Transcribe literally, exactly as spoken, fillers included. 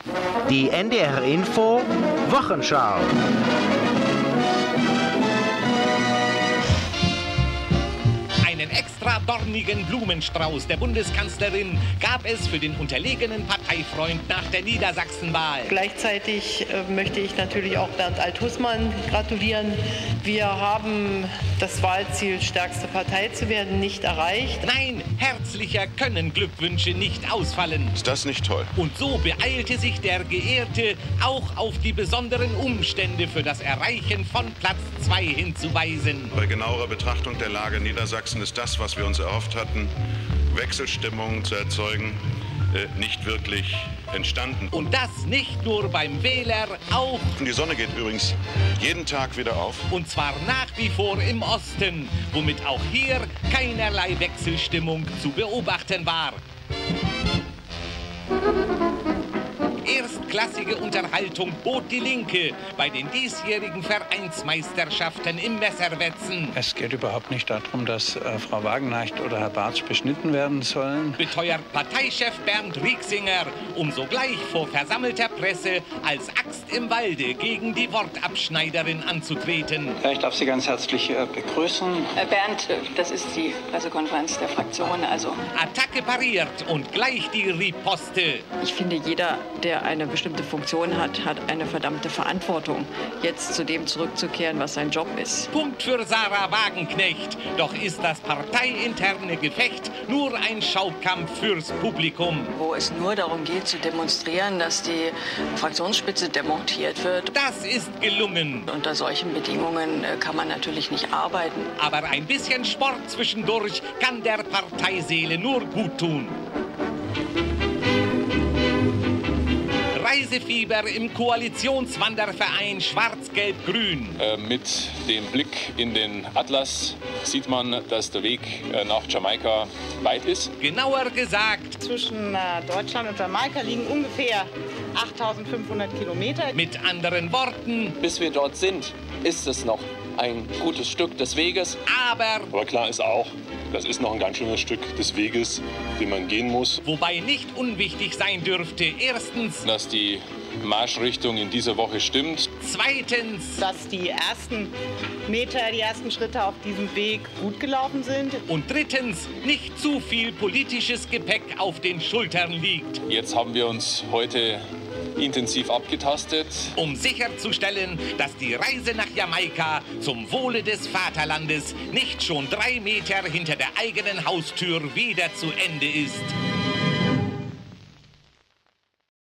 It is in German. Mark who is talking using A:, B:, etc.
A: Die N D R Info Wochenschau.
B: Einen extra dornigen Blumenstrauß der Bundeskanzlerin gab es für den unterlegenen Parteifreund nach der Niedersachsenwahl.
C: Gleichzeitig äh, möchte ich natürlich auch Bernd Alt-Hussmann gratulieren. Wir haben das Wahlziel, stärkste Partei zu werden, nicht erreicht.
B: Nein, herzlicher können Glückwünsche nicht ausfallen.
D: Ist das nicht toll?
B: Und so beeilte sich der Geehrte, auch auf die besonderen Umstände für das Erreichen von Platz zwei hinzuweisen.
D: Bei genauerer Betrachtung der Lage in Niedersachsen ist das, was wir uns erhofft hatten, Wechselstimmung zu erzeugen, äh, nicht wirklich entstanden.
B: Und das nicht nur beim Wähler, auch...
D: Die Sonne geht übrigens jeden Tag wieder auf.
B: Und zwar nach wie vor im Osten, womit auch hier keinerlei Wechselstimmung zu beobachten war. Erstklassige Unterhaltung bot die Linke bei den diesjährigen Vereinsmeisterschaften im Messerwetzen.
E: Es geht überhaupt nicht darum, dass äh, Frau Wagenknecht oder Herr Bartsch beschnitten werden sollen.
B: Beteuert Parteichef Bernd Rieksinger, um sogleich vor versammelter Presse als Axt im Walde gegen die Wortabschneiderin anzutreten.
E: Ja, ich darf Sie ganz herzlich äh, begrüßen.
F: Äh, Bernd, das ist die Pressekonferenz der Fraktion, also...
B: Attacke pariert und gleich die Riposte.
F: Ich finde, jeder, der eine bestimmte Funktion hat, hat eine verdammte Verantwortung, jetzt zu dem zurückzukehren, was sein Job ist.
B: Punkt für Sarah Wagenknecht. Doch ist das parteiinterne Gefecht nur ein Schaukampf fürs Publikum.
F: Wo es nur darum geht, zu demonstrieren, dass die Fraktionsspitze demontiert wird.
B: Das ist gelungen.
F: Unter solchen Bedingungen kann man natürlich nicht arbeiten.
B: Aber ein bisschen Sport zwischendurch kann der Parteiseele nur gut tun. Reisefieber im Koalitionswanderverein Schwarz-Gelb-Grün.
G: Äh, mit dem Blick in den Atlas sieht man, dass der Weg äh, nach Jamaika weit ist.
B: Genauer gesagt,
H: zwischen äh, Deutschland und Jamaika liegen ungefähr achttausendfünfhundert Kilometer.
B: Mit anderen Worten,
I: bis wir dort sind, ist es noch ein gutes Stück des Weges.
B: Aber,
G: aber klar ist auch, das ist noch ein ganz schönes Stück des Weges, den man gehen muss.
B: Wobei nicht unwichtig sein dürfte, erstens,
G: dass die Marschrichtung in dieser Woche stimmt.
B: Zweitens,
H: dass die ersten Meter, die ersten Schritte auf diesem Weg gut gelaufen sind.
B: Und drittens, nicht zu viel politisches Gepäck auf den Schultern liegt.
G: Jetzt haben wir uns heute intensiv abgetastet,
B: um sicherzustellen, dass die Reise nach Jamaika zum Wohle des Vaterlandes nicht schon drei Meter hinter der eigenen Haustür wieder zu Ende ist.